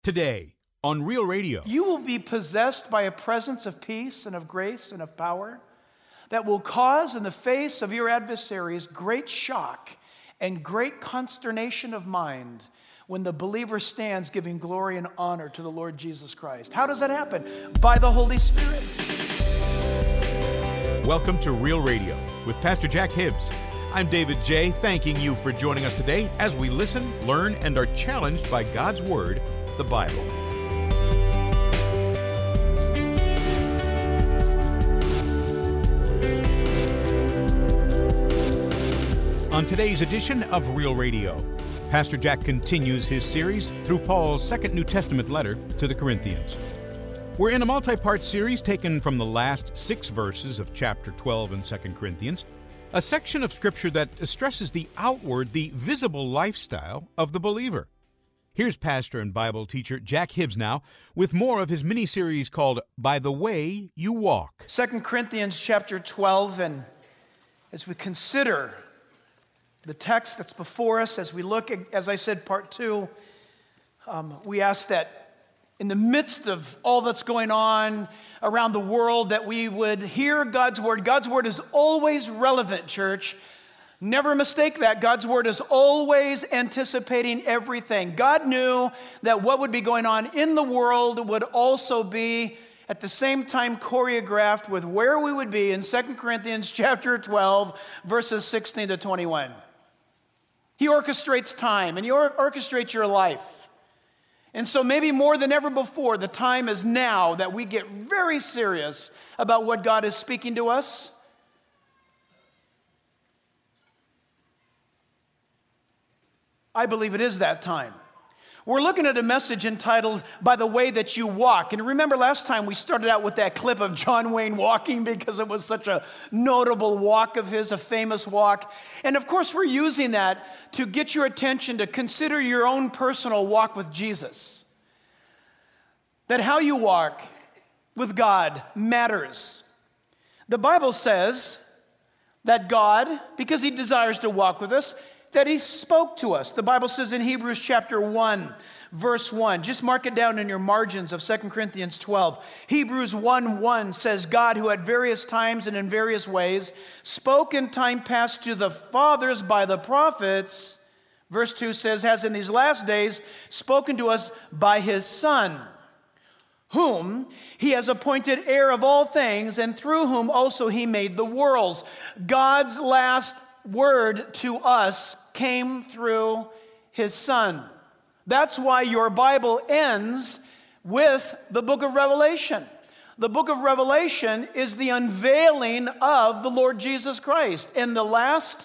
Today on Real Radio. You will be possessed by a presence of peace and of grace and of power that will cause in the face of your adversaries great shock and great consternation of mind when the believer stands giving glory and honor to the Lord Jesus Christ. How does that happen? By the Holy Spirit. Welcome to Real Radio with Pastor Jack Hibbs. I'm David J., thanking you for joining us today as we listen, learn, and are challenged by God's Word, the Bible. On today's edition of Real Radio, Pastor Jack continues his series through Paul's second New Testament letter to the Corinthians. We're in a multi-part series taken from the last 6 verses of chapter 12 in 2 Corinthians, a section of Scripture that stresses the outward, the visible lifestyle of the believer. Here's pastor and Bible teacher Jack Hibbs now with more of his mini-series called By the Way You Walk. 2 Corinthians chapter 12, and as we consider the text that's before us, as we look at, as I said, part 2, we ask that in the midst of all that's going on around the world that we would hear God's Word. God's Word is always relevant, church. Never mistake that. God's Word is always anticipating everything. God knew that what would be going on in the world would also be at the same time choreographed with where we would be in 2 Corinthians chapter 12, verses 16 to 21. He orchestrates time, and He orchestrates your life. And so maybe more than ever before, the time is now that we get very serious about what God is speaking to us. I believe it is that time. We're looking at a message entitled, By the Way That You Walk. And remember last time we started out with that clip of John Wayne walking because it was such a notable walk of his, a famous walk. And of course we're using that to get your attention to consider your own personal walk with Jesus. That how you walk with God matters. The Bible says that God, because He desires to walk with us, that He spoke to us. The Bible says in Hebrews chapter 1, verse 1. Just mark it down in your margins of 2 Corinthians 12. Hebrews 1:1 says, God, who at various times and in various ways spoke in time past to the fathers by the prophets, verse 2 says, has in these last days spoken to us by His Son, whom He has appointed heir of all things, and through whom also He made the worlds. God's last word to us came through His Son. That's why your Bible ends with the book of Revelation. The book of Revelation is the unveiling of the Lord Jesus Christ. And the last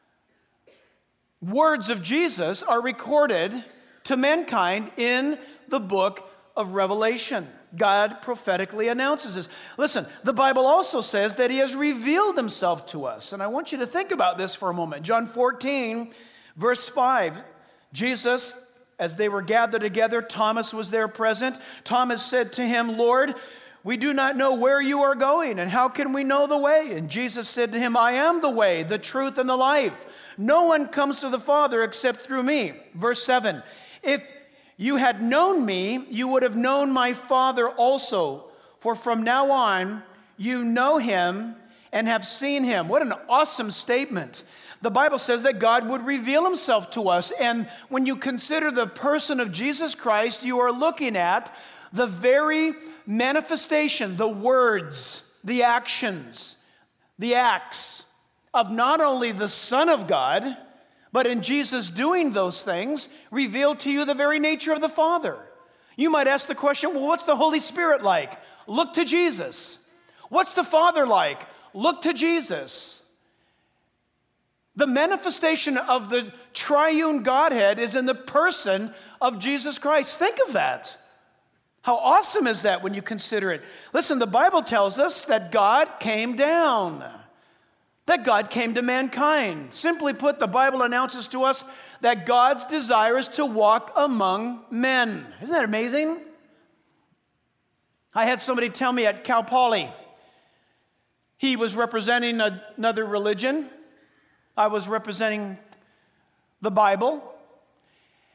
words of Jesus are recorded to mankind in the book of Revelation. God prophetically announces this. Listen, the Bible also says that He has revealed Himself to us. And I want you to think about this for a moment. John 14, verse 5. Jesus, as they were gathered together, Thomas was there present. Thomas said to Him, Lord, we do not know where You are going, and how can we know the way? And Jesus said to him, I am the way, the truth, and the life. No one comes to the Father except through Me. Verse 7. If you had known Me, you would have known My Father also. For from now on, you know Him and have seen Him. What an awesome statement. The Bible says that God would reveal Himself to us. And when you consider the person of Jesus Christ, you are looking at the very manifestation, the words, the actions, the acts of not only the Son of God, but in Jesus doing those things, revealed to you the very nature of the Father. You might ask the question, well, what's the Holy Spirit like? Look to Jesus. What's the Father like? Look to Jesus. The manifestation of the triune Godhead is in the person of Jesus Christ. Think of that. How awesome is that when you consider it? Listen, the Bible tells us that God came down. That God came to mankind. Simply put, the Bible announces to us that God's desire is to walk among men. Isn't that amazing? I had somebody tell me at Cal Poly, he was representing another religion. I was representing the Bible.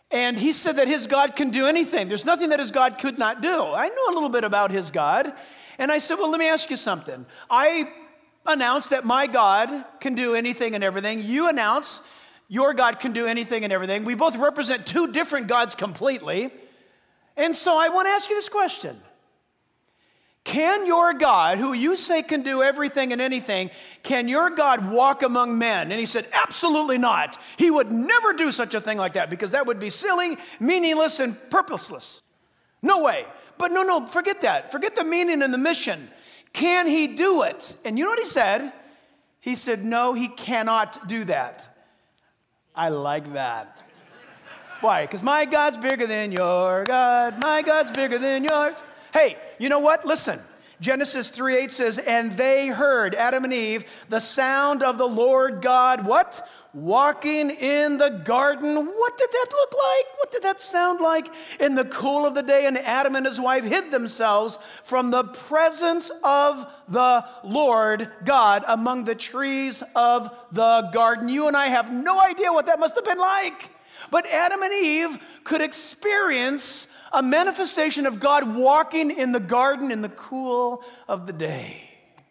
And he said that his God can do anything. There's nothing that his God could not do. I knew a little bit about his God. And I said, well, let me ask you something. I announced that my God can do anything and everything. You announce your God can do anything and everything. We both represent two different gods completely. And so I want to ask you this question. Can your God, who you say can do everything and anything, can your God walk among men? And he said, absolutely not. He would never do such a thing like that because that would be silly, meaningless, and purposeless. No way. But no, forget that. Forget the meaning and the mission. Can he do it? And you know what he said? He said, no, he cannot do that. I like that. Why? Because my God's bigger than your God. My God's bigger than yours. Hey, you know what? Listen. Genesis 3:8 says, and they heard, Adam and Eve, the sound of the Lord God, what? Walking in the garden. What did that look like? What did that sound like? In the cool of the day, and Adam and his wife hid themselves from the presence of the Lord God among the trees of the garden. You and I have no idea what that must have been like. But Adam and Eve could experience a manifestation of God walking in the garden in the cool of the day.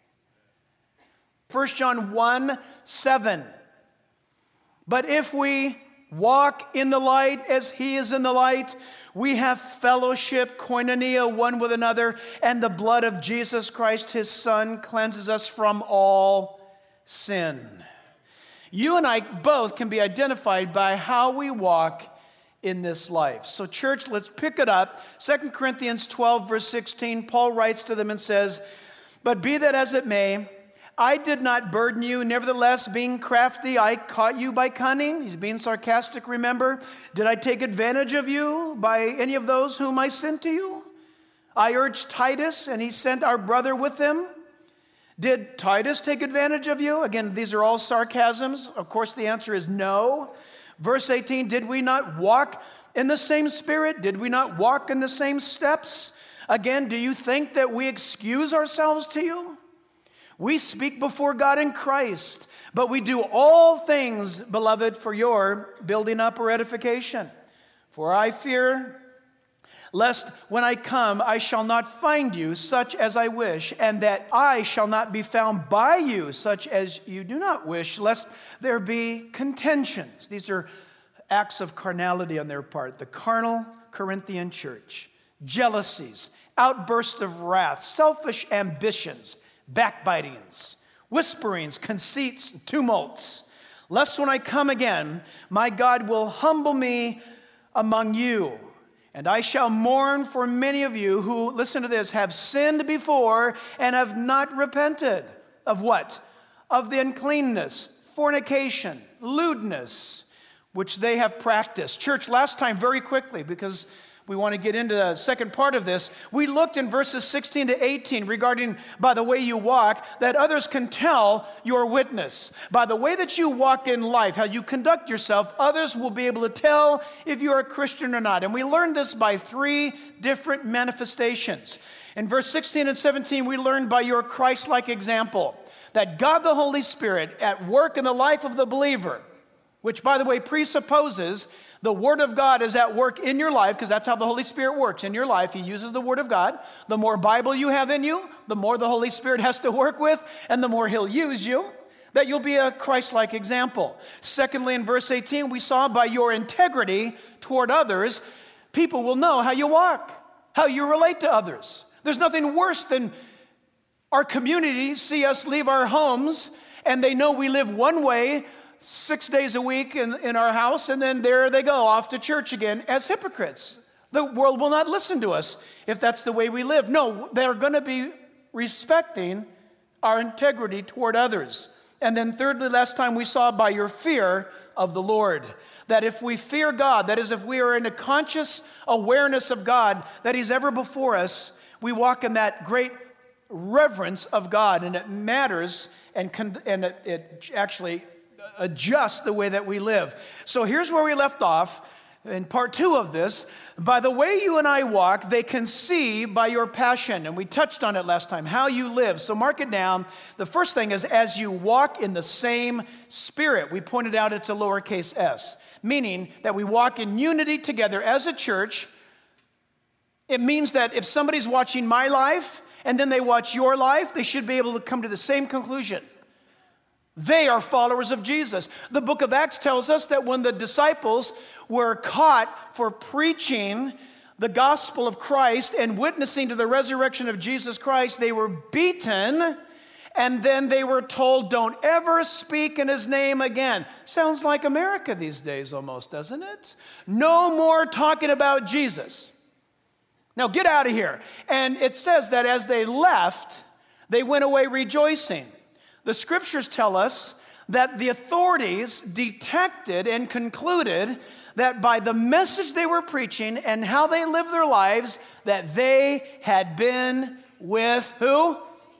1 John 1:7. But if we walk in the light as he is in the light, we have fellowship, koinonia, one with another, and the blood of Jesus Christ, his Son, cleanses us from all sin. You and I both can be identified by how we walk in this life. So church, let's pick it up. 2 Corinthians 12, verse 16, Paul writes to them and says, but be that as it may, I did not burden you. Nevertheless, being crafty, I caught you by cunning. He's being sarcastic, remember. Did I take advantage of you by any of those whom I sent to you? I urged Titus, and he sent our brother with them. Did Titus take advantage of you? Again, these are all sarcasms. Of course, the answer is no. Verse 18, did we not walk in the same spirit? Did we not walk in the same steps? Again, do you think that we excuse ourselves to you? We speak before God in Christ, but we do all things, beloved, for your building up or edification. For I fear lest when I come, I shall not find you such as I wish, and that I shall not be found by you such as you do not wish, lest there be contentions. These are acts of carnality on their part. The carnal Corinthian church. Jealousies, outbursts of wrath, selfish ambitions, backbitings, whisperings, conceits, tumults. Lest when I come again, my God will humble me among you. And I shall mourn for many of you who, listen to this, have sinned before and have not repented. Of what? Of the uncleanness, fornication, lewdness, which they have practiced. Church, last time, very quickly, because we want to get into the second part of this. We looked in verses 16 to 18 regarding by the way you walk, that others can tell your witness. By the way that you walk in life, how you conduct yourself, others will be able to tell if you're a Christian or not. And we learned this by three different manifestations. In verse 16 and 17, we learned by your Christ-like example that God the Holy Spirit at work in the life of the believer, which, by the way, presupposes the Word of God is at work in your life, because that's how the Holy Spirit works in your life. He uses the Word of God. The more Bible you have in you, the more the Holy Spirit has to work with, and the more He'll use you, that you'll be a Christ-like example. Secondly, in verse 18, we saw by your integrity toward others, people will know how you walk, how you relate to others. There's nothing worse than our community see us leave our homes, and they know we live one way 6 days a week in our house, and then there they go off to church again as hypocrites. The world will not listen to us if that's the way we live. No, they're going to be respecting our integrity toward others. And then thirdly, last time we saw by your fear of the Lord, that if we fear God, that is, if we are in a conscious awareness of God, that He's ever before us, we walk in that great reverence of God, and it matters, and it actually adjust the way that we live. So here's where we left off in part 2 of this. By the way you and I walk, they can see by your passion. And we touched on it last time, how you live. So mark it down. The first thing is as you walk in the same spirit. We pointed out it's a lowercase s. meaning that we walk in unity together as a church. It means that if somebody's watching my life and then they watch your life, they should be able to come to the same conclusion. They are followers of Jesus. The book of Acts tells us that when the disciples were caught for preaching the gospel of Christ and witnessing to the resurrection of Jesus Christ, they were beaten, and then they were told, don't ever speak in his name again. Sounds like America these days almost, doesn't it? No more talking about Jesus. Now get out of here. And it says that as they left, they went away rejoicing. The scriptures tell us that the authorities detected and concluded that by the message they were preaching and how they lived their lives, that they had been with who?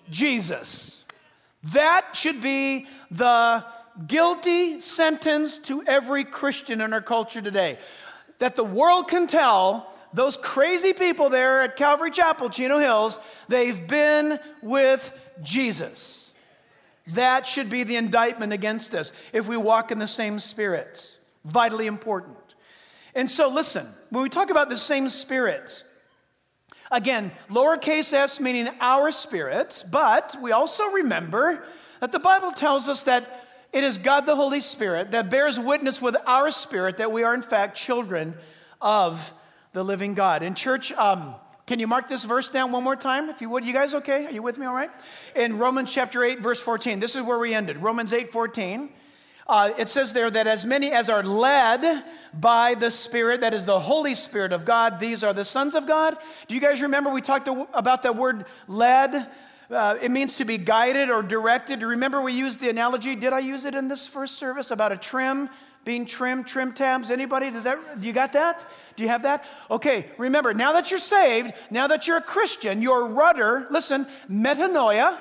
Jesus. That should be the guilty sentence to every Christian in our culture today. That the world can tell those crazy people there at Calvary Chapel, Chino Hills, they've been with Jesus. That should be the indictment against us if we walk in the same spirit. Vitally important. And so listen, when we talk about the same spirit, again, lowercase s meaning our spirit, but we also remember that the Bible tells us that it is God the Holy Spirit that bears witness with our spirit that we are in fact children of the living God. In church, can you mark this verse down one more time, if you would? You guys okay? Are you with me all right? In Romans chapter 8, verse 14, this is where we ended. Romans 8, 14. It says there that as many as are led by the Spirit, that is the Holy Spirit of God, these are the sons of God. Do you guys remember we talked about that word led? It means to be guided or directed. Remember we used the analogy, did I use it in this first service, about a trim? Being trim tabs, anybody? Do you got that? Do you have that? Okay, remember, now that you're saved, now that you're a Christian, your rudder, listen, metanoia,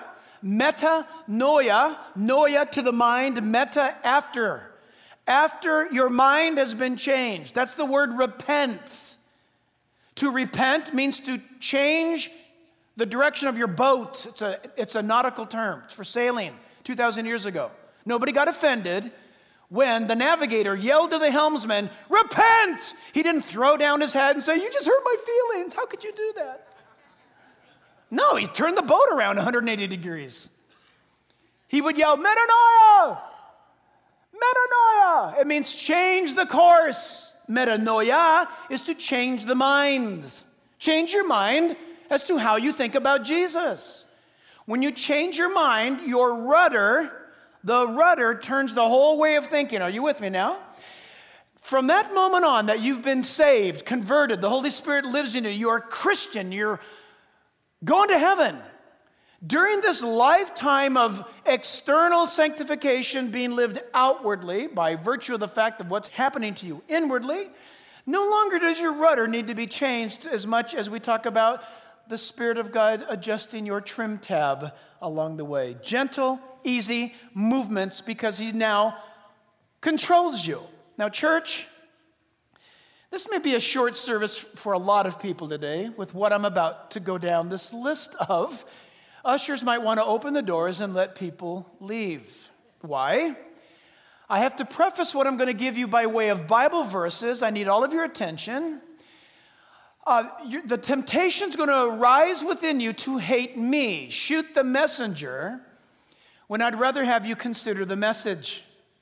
noia to the mind, meta after. After your mind has been changed. That's the word repent. To repent means to change the direction of your boat. It's a nautical term. It's for sailing 2,000 years ago. Nobody got offended when the navigator yelled to the helmsman, repent! He didn't throw down his head and say, you just hurt my feelings. How could you do that? No, he turned the boat around 180 degrees. He would yell, metanoia! Metanoia! It means change the course. Metanoia is to change the mind. Change your mind as to how you think about Jesus. When you change your mind, your rudder, the rudder turns the whole way of thinking. Are you with me now? From that moment on that you've been saved, converted, the Holy Spirit lives in you, you're a Christian, you're going to heaven. During this lifetime of external sanctification being lived outwardly by virtue of the fact of what's happening to you inwardly, no longer does your rudder need to be changed as much as we talk about the Spirit of God adjusting your trim tab along the way. Gentle, easy movements because He now controls you. Now, church, this may be a short service for a lot of people today with what I'm about to go down this list of. Ushers might want to open the doors and let people leave. Why? I have to preface what I'm going to give you by way of Bible verses. I need all of your attention. The temptation's going to arise within you to hate me, shoot the messenger, when I'd rather have you consider the message.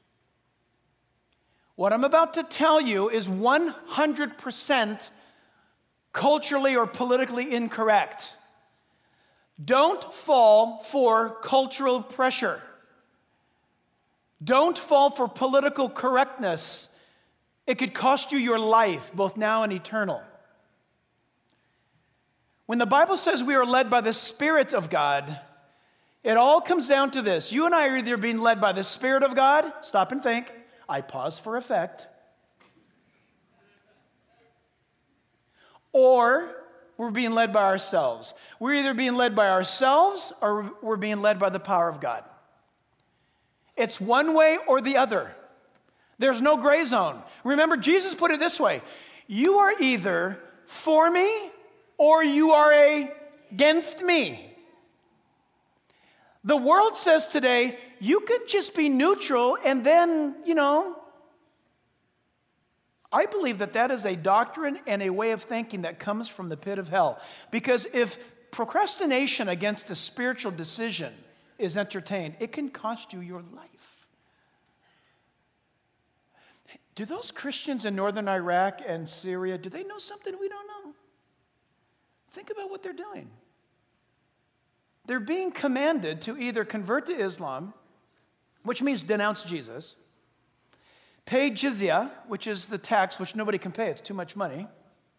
What I'm about to tell you is 100% culturally or politically incorrect. Don't fall for cultural pressure. Don't fall for political correctness. It could cost you your life, both now and eternal. When the Bible says we are led by the Spirit of God, it all comes down to this. You and I are either being led by the Spirit of God, stop and think, I pause for effect, or we're being led by ourselves. We're either being led by ourselves or we're being led by the power of God. It's one way or the other. There's no gray zone. Remember, Jesus put it this way. You are either for me or you are against me. The world says today, you can just be neutral and then, I believe that that is a doctrine and a way of thinking that comes from the pit of hell. Because if procrastination against a spiritual decision is entertained, it can cost you your life. Do those Christians in northern Iraq and Syria, do they know something we don't know? Think about what they're doing. They're being commanded to either convert to Islam, which means denounce Jesus, pay jizya, which is the tax which nobody can pay, it's too much money,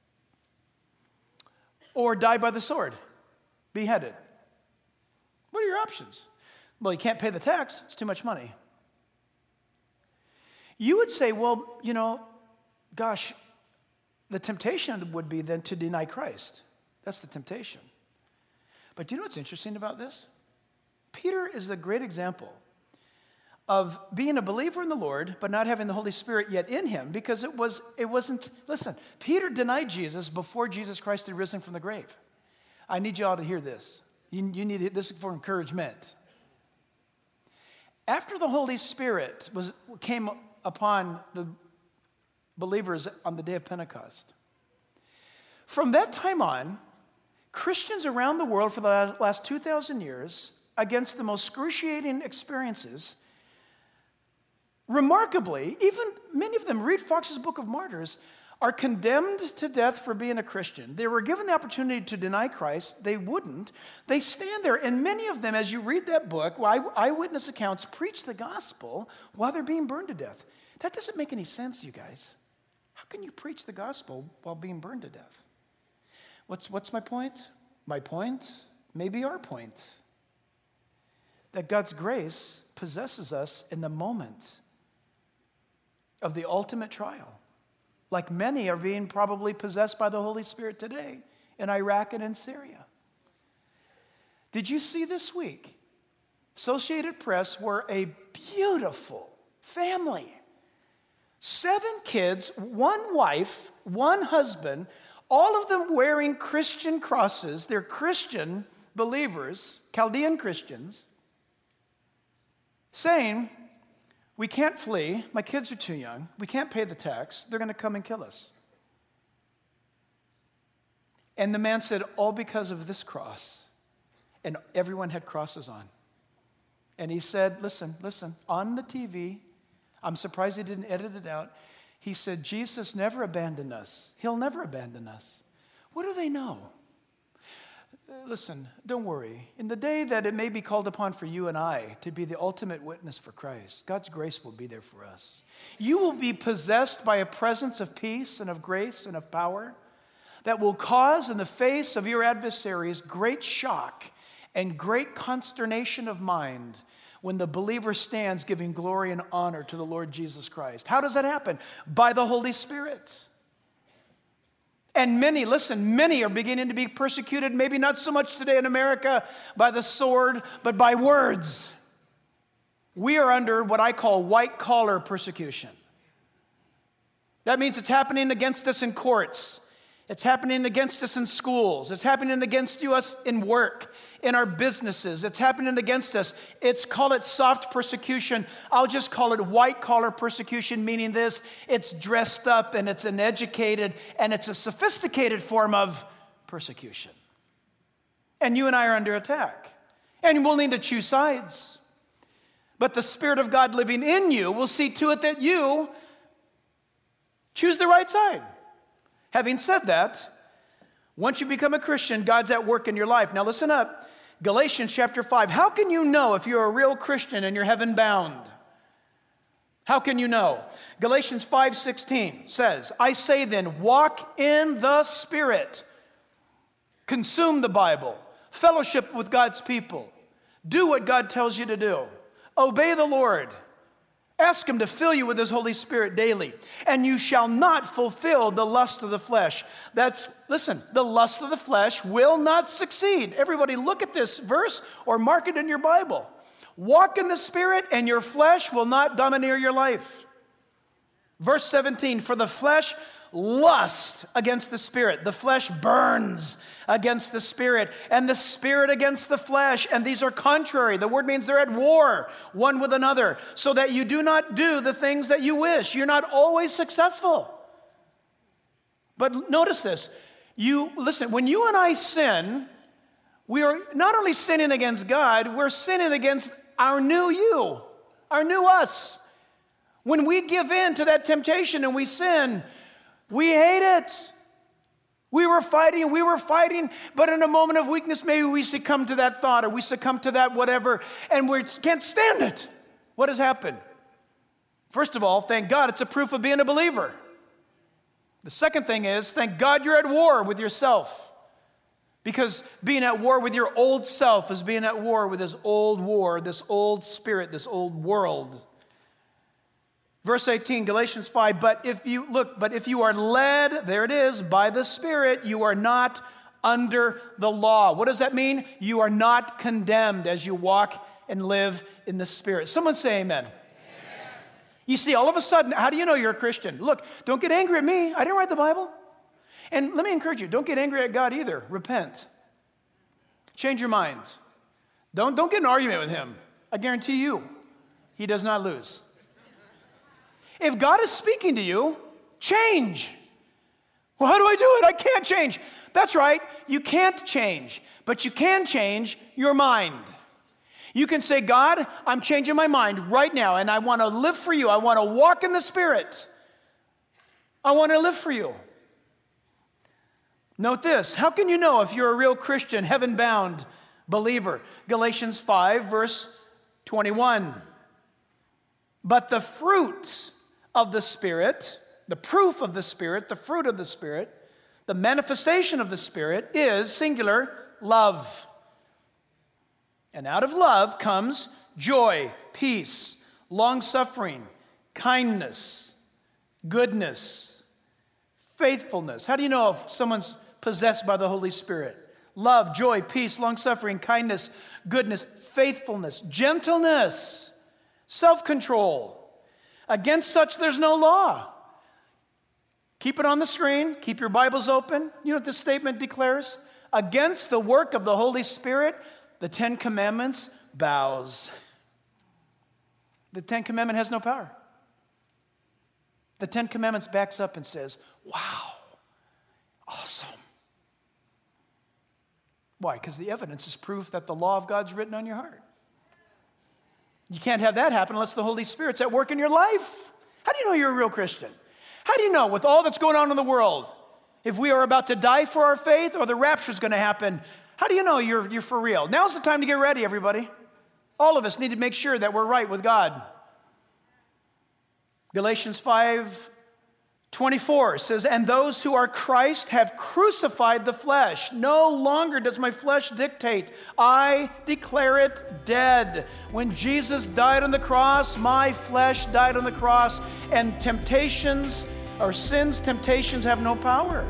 or die by the sword, beheaded. What are your options? Well, you can't pay the tax, it's too much money. You would say, well, gosh, the temptation would be then to deny Christ. That's the temptation. But do you know what's interesting about this? Peter is a great example of being a believer in the Lord, but not having the Holy Spirit yet in him, because it wasn't, listen, Peter denied Jesus before Jesus Christ had risen from the grave. I need you all to hear this. You need this for encouragement. After the Holy Spirit came upon the believers on the day of Pentecost, from that time on, Christians around the world for the last 2,000 years, against the most excruciating experiences, remarkably, even many of them, read Fox's Book of Martyrs, are condemned to death for being a Christian. They were given the opportunity to deny Christ. They wouldn't. They stand there, and many of them, as you read that book, eyewitness accounts, preach the gospel while they're being burned to death. That doesn't make any sense, you guys. How can you preach the gospel while being burned to death? What's my point? My point, maybe our point, that God's grace possesses us in the moment of the ultimate trial. Like many are being probably possessed by the Holy Spirit today in Iraq and in Syria. Did you see this week? Associated Press were a beautiful family. 7 kids, 1 wife, 1 husband, all of them wearing Christian crosses. They're Christian believers, Chaldean Christians, saying, we can't flee, my kids are too young, we can't pay the tax, they're going to come and kill us. And the man said, all because of this cross. And everyone had crosses on. And he said, listen, on the TV, I'm surprised he didn't edit it out, he said, Jesus never abandoned us. He'll never abandon us. What do they know? Listen, don't worry. In the day that it may be called upon for you and I to be the ultimate witness for Christ, God's grace will be there for us. You will be possessed by a presence of peace and of grace and of power that will cause in the face of your adversaries great shock and great consternation of mind when the believer stands giving glory and honor to the Lord Jesus Christ. How does that happen? By the Holy Spirit. And many are beginning to be persecuted, maybe not so much today in America by the sword, but by words. We are under what I call white-collar persecution. That means it's happening against us in courts. It's happening against us in schools. It's happening against us in work, in our businesses. It's happening against us. Call it soft persecution. I'll just call it white-collar persecution, meaning this, it's dressed up and it's uneducated and it's a sophisticated form of persecution. And you and I are under attack. And we'll need to choose sides. But the Spirit of God living in you will see to it that you choose the right side. Having said that, once you become a Christian, God's at work in your life. Now listen up. Galatians chapter 5. How can you know if you're a real Christian and you're heaven bound? How can you know? Galatians 5:16 says, I say then, walk in the Spirit. Consume the Bible. Fellowship with God's people. Do what God tells you to do. Obey the Lord. Ask Him to fill you with His Holy Spirit daily. And you shall not fulfill the lust of the flesh. The lust of the flesh will not succeed. Everybody look at this verse or mark it in your Bible. Walk in the Spirit and your flesh will not domineer your life. Verse 17, for the flesh lusts against the Spirit. The flesh burns against the Spirit, and the Spirit against the flesh. And these are contrary. The word means they're at war one with another, so that you do not do the things that you wish. You're not always successful. But notice this. Listen, when you and I sin, we are not only sinning against God, we're sinning against our new you, our new us. When we give in to that temptation and we sin, we hate it. We were fighting, but in a moment of weakness, maybe we succumb to that thought or we succumb to that whatever, and we can't stand it. What has happened? First of all, thank God it's a proof of being a believer. The second thing is, thank God you're at war with yourself. Because being at war with your old self is being at war with this old spirit, this old world. Verse 18, Galatians 5, but if you are led, there it is, by the Spirit, you are not under the law. What does that mean? You are not condemned as you walk and live in the Spirit. Someone say amen. You see, all of a sudden, how do you know you're a Christian? Look, don't get angry at me. I didn't write the Bible. And let me encourage you, don't get angry at God either. Repent. Change your mind. Don't get in an argument with him. I guarantee you, he does not lose. If God is speaking to you, change. Well, how do I do it? I can't change. That's right, you can't change, but you can change your mind. You can say, God, I'm changing my mind right now, and I want to live for you. I want to walk in the Spirit. I want to live for you. Note this. How can you know if you're a real Christian, heaven-bound believer? Galatians 5, verse 21. But the fruit of the Spirit, the proof of the Spirit, the fruit of the Spirit, the manifestation of the Spirit is, singular, love. And out of love comes joy, peace, long-suffering, kindness, goodness, faithfulness. How do you know if someone's possessed by the Holy Spirit? Love, joy, peace, long-suffering, kindness, goodness, faithfulness, gentleness, self-control. Against such there's no law. Keep it on the screen. Keep your Bibles open. You know what this statement declares? Against the work of the Holy Spirit, the Ten Commandments bows. The Ten Commandment has no power. The Ten Commandments backs up and says, wow, awesome. Why? Because the evidence is proof that the law of God's written on your heart. You can't have that happen unless the Holy Spirit's at work in your life. How do you know you're a real Christian? How do you know with all that's going on in the world, if we are about to die for our faith or the rapture's going to happen? How do you know you're for real? Now's the time to get ready, everybody. All of us need to make sure that we're right with God. Galatians 5:24 says, and those who are Christ have crucified the flesh. No longer does my flesh dictate. I declare it dead. When Jesus died on the cross, my flesh died on the cross, and sin's temptations have no power.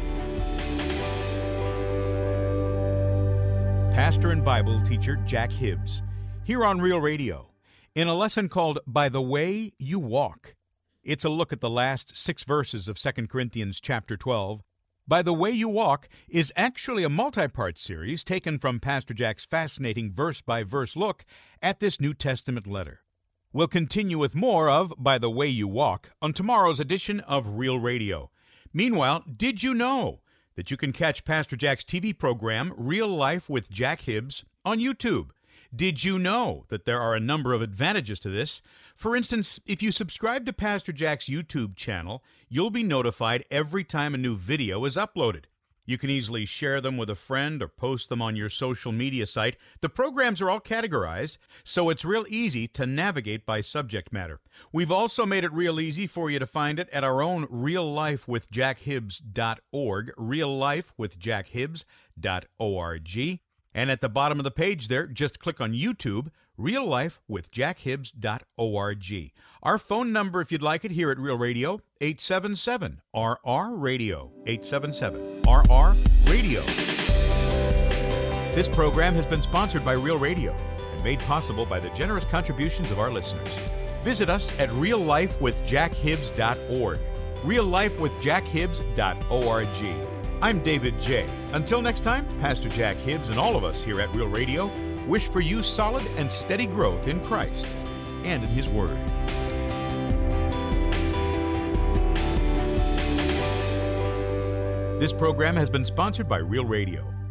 Pastor and Bible teacher Jack Hibbs, here on Real Radio, in a lesson called By the Way You Walk. It's a look at the last 6 verses of 2 Corinthians chapter 12. By the Way You Walk is actually a multi-part series taken from Pastor Jack's fascinating verse-by-verse look at this New Testament letter. We'll continue with more of By the Way You Walk on tomorrow's edition of Real Radio. Meanwhile, did you know that you can catch Pastor Jack's TV program, Real Life with Jack Hibbs, on YouTube? Did you know that there are a number of advantages to this? For instance, if you subscribe to Pastor Jack's YouTube channel, you'll be notified every time a new video is uploaded. You can easily share them with a friend or post them on your social media site. The programs are all categorized, so it's real easy to navigate by subject matter. We've also made it real easy for you to find it at our own reallifewithjackhibbs.org, reallifewithjackhibbs.org. And at the bottom of the page there, just click on YouTube, reallifewithjackhibbs.org. Our phone number, if you'd like it, here at Real Radio, 877-RR-RADIO, 877-RR-RADIO. This program has been sponsored by Real Radio and made possible by the generous contributions of our listeners. Visit us at reallifewithjackhibbs.org, reallifewithjackhibbs.org. I'm David J. Until next time, Pastor Jack Hibbs and all of us here at Real Radio wish for you solid and steady growth in Christ and in His Word. This program has been sponsored by Real Radio.